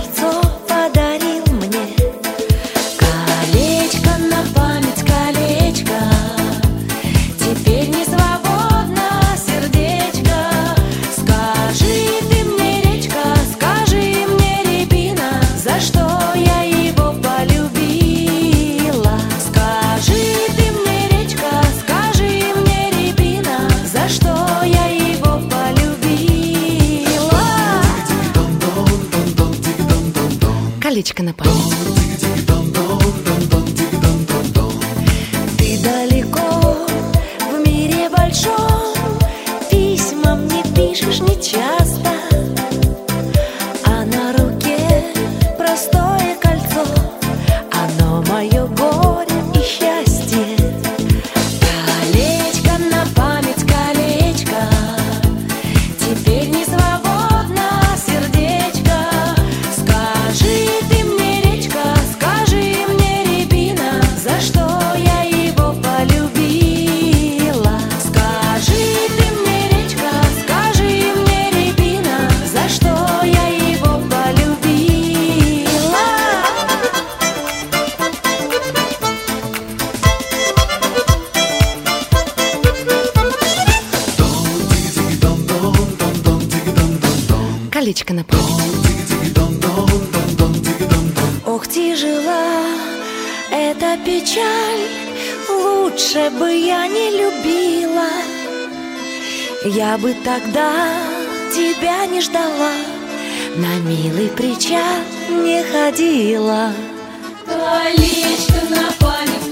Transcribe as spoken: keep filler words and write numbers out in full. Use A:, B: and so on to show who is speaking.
A: кольцо подарил мне. Колечко на память, колечко, теперь не свободно сердечко. Скажи ты мне, речка, скажи мне, рябина, за что я его полюбила. Скажи ты мне, речка, скажи мне, рябина, за что я его полюбила. Колечко на память. Ты далеко в мире большом, письма мне пишешь нечасто, а на руке простое кольцо, оно мое горе и счастье. Колечко на память, колечко, теперь не свободно сердечко. Скажи ты мне, речка, скажи мне, рябина, за что я его полюбила. Скажи ты мне, речка, скажи мне, рябина, за что я его полюбила. Колечко на память. Ох, тяжела эта печаль, лучше бы я не любила. Я бы тогда тебя не ждала, на милый причал не ходила.
B: Колечко на память,